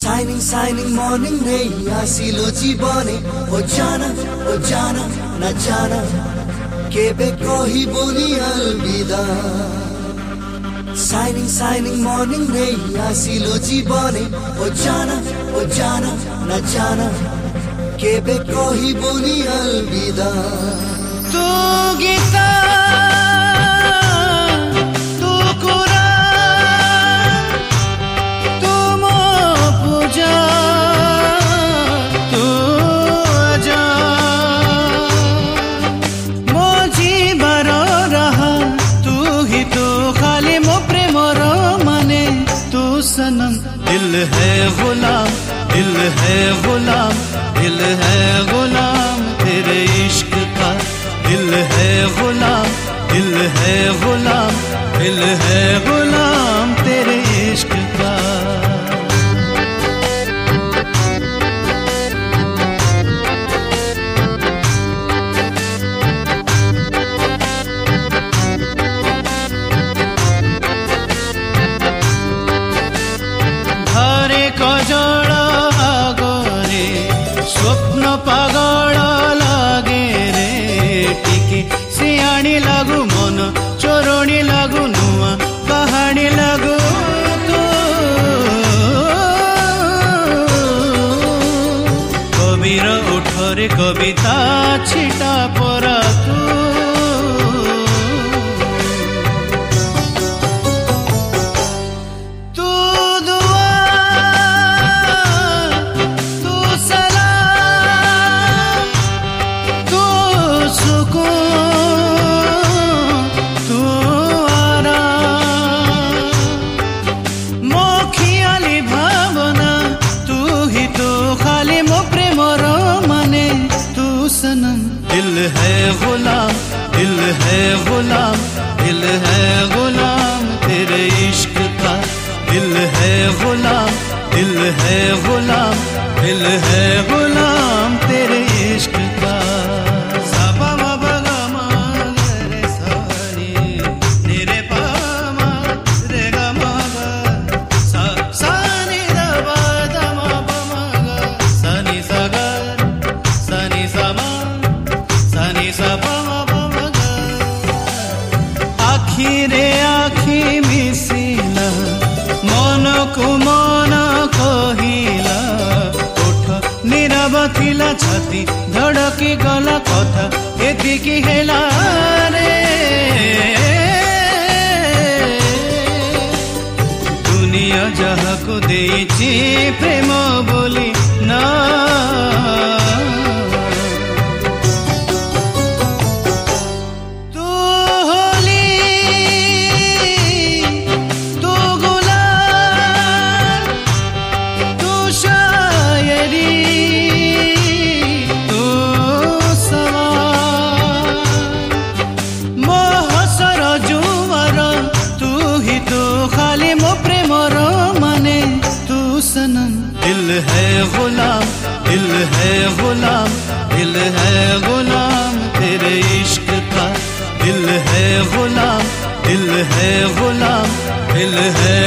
Shining morning नहीं आसिलो जीवने ओ जाना न जाना केबे कही बोली अलविदा Shining morning नहीं आसिलो जीवने ओ जाना न जाना केबे कही बोली अलविदा तू गीता सनम दिल है गुलाम दिल है गुलाम दिल है गुलाम तेरे इश्क का दिल है गुलाम दिल है गुलाम दिल है गुलाम तेरे इश्क का कजल आगरे स्वप्न पागल लागे रे टिके सियाणी लागू मन चोरणी लागू नुआ कहानी लागू तू कबीर उठरे कविता छिटा परा दिल है गुलाम दिल है गुलाम दिल है गुलाम तेरे इश्क का दिल है गुलाम दिल है गुलाम दिल है गुलाम तेरे इश्क का आखिरे आखि मिसिला मन को मन कहिला ओठ नीरव थिला छाती धड़की गला कथा एतिकी हेला रे दुनिया जहाको देइछि प्रेम बोली ना सनम दिल है गुलाम दिल है गुलाम दिल है गुलाम तेरे इश्क का दिल है गुलाम दिल है गुलाम दिल है